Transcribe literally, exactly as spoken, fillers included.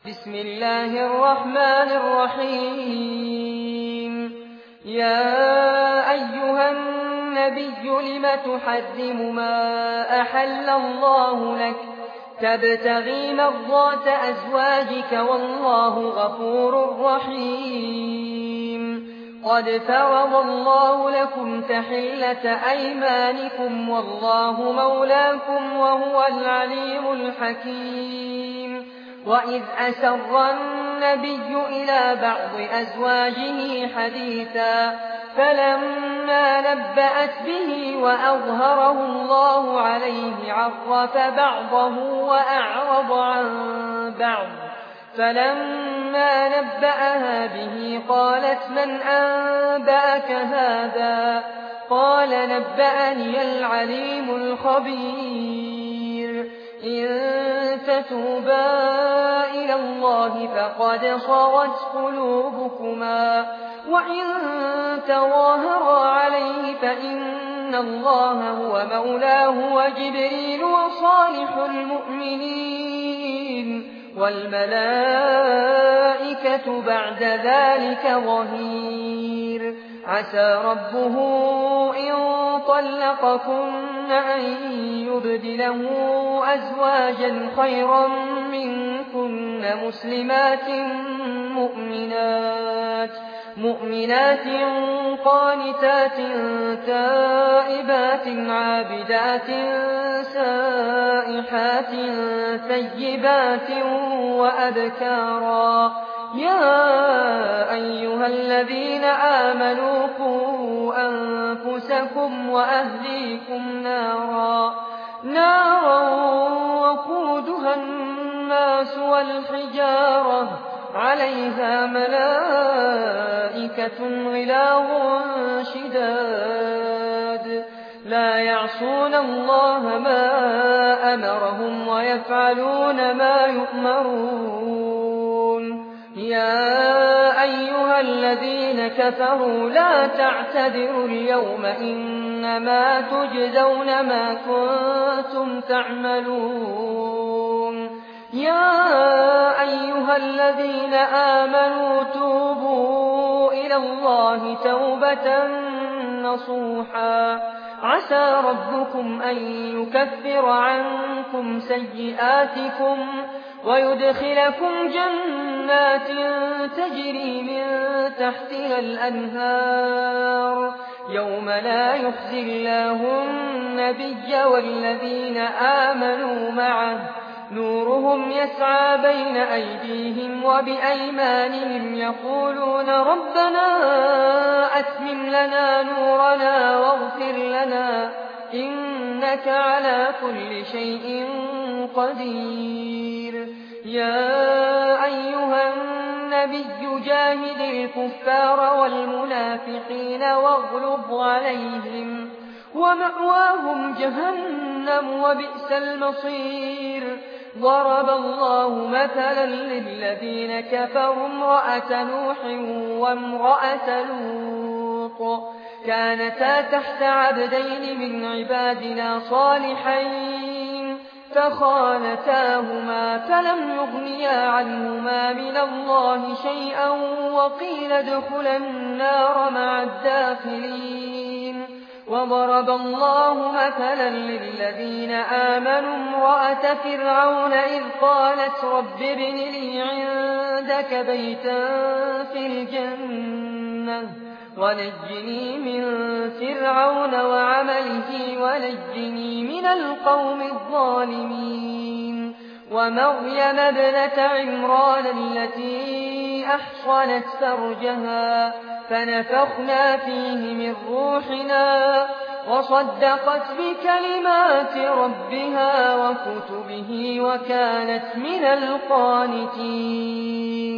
بسم الله الرحمن الرحيم يا أيها النبي لم تحرم ما أحل الله لك تبتغي مرضات أزواجك والله غفور رحيم قد فرض الله لكم تحلة أيمانكم والله مولاكم وهو العليم الحكيم وإذ أسر النبي إلى بعض أزواجه حديثا فلما نبأت به وأظهره الله عليه عرف بعضه وأعرض عن بعض فلما نبأها به قالت من أنبأك هذا قال نبأني العليم الخبير إن تتوبا إلى الله فقد صغت قلوبكما وإن تظاهرا عليه فإن الله هو مولاه وجبريل وصالح المؤمنين والملائكة بعد ذلك ظهير عسى ربه إن طلقكن أن يبدله أزواجا خيرا منكن مسلمات مؤمنات مؤمنات قانتات تائبات عابدات سائحات ثيبات وأبكارا يا أيها الذين آمنوا قوا أنفسكم وأهليكم نارا نارا وقودها الناس والحجارة عليها ملائكة غلاظ شداد لا يعصون الله ما أمرهم ويفعلون ما يؤمرون يا أيها الذين كفروا لا تعتذروا اليوم إنما تجزون ما كنتم تعملون يا أيها الذين آمنوا توبوا إلى الله توبة نصوحا عسى ربكم أن يكفر عنكم سيئاتكم ويدخلكم جنات تجري من تحتها الأنهار يوم لا يخزي الله النبي والذين آمنوا معه نورهم يسعى بين أيديهم وبأيمانهم يقولون ربنا أتمم لنا نورنا واغفر لنا إنك على كل شيء قدير يا أيها النبي جاهد الكفار والمنافقين واغلظ عليهم ومأواهم جهنم وبئس المصير ضرب الله مثلا للذين كفروا امرأة نوح وامرأة لوط كانتا تحت عبدين من عبادنا صالحين فخانتاهما فلم يغنيا عنهما من الله شيئا وقيل ادخلا النار مع الداخلين وضرب الله مثلا للذين آمنوا امرأة فرعون إذ قالت رب ابن لي عندك بيتا في الجنة ونجني من فرعون وعمله ونجني من القوم الظالمين ومريم ابنة عمران التي أحصنت فرجها فنفخنا فيه من روحنا وصدقت بكلمات ربها وكتبه وكانت من القانتين